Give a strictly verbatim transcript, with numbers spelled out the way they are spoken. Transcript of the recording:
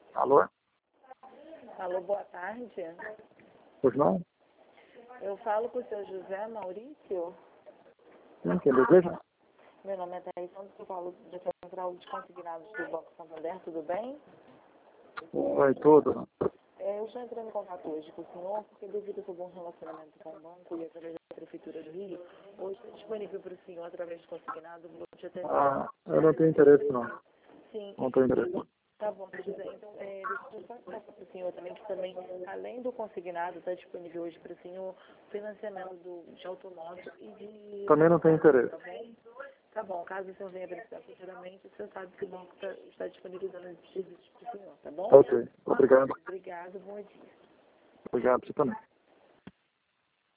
Alô? Alô, boa tarde. Pois não? Eu falo com o seu José Maurício. Sim, quem deseja? Meu nome é Thaís, eu falo da Central de Consignados do Banco Santander, tudo bem? Oi, tudo. É, eu estou entrando em contato hoje com o senhor, porque devido ao seu bom relacionamento com o banco e através da Prefeitura do Rio, hoje está disponível para o senhor, através de consignado, vou te atender. Ah, eu não tenho interesse, não. Sim. Não tenho interesse. Tá bom, José. Então, é, deixa eu só passar para o senhor também, que também, além do consignado, está disponível hoje para o senhor financiamento do, de automóvel e de... Também não tenho interesse. Tá bom? Tá bom, caso o senhor venha precisar futuramente, o senhor sabe que o banco tá, está disponibilizando esses serviços para o senhor, tá bom? Ok, obrigado. Obrigado, bom dia. Obrigado, você também.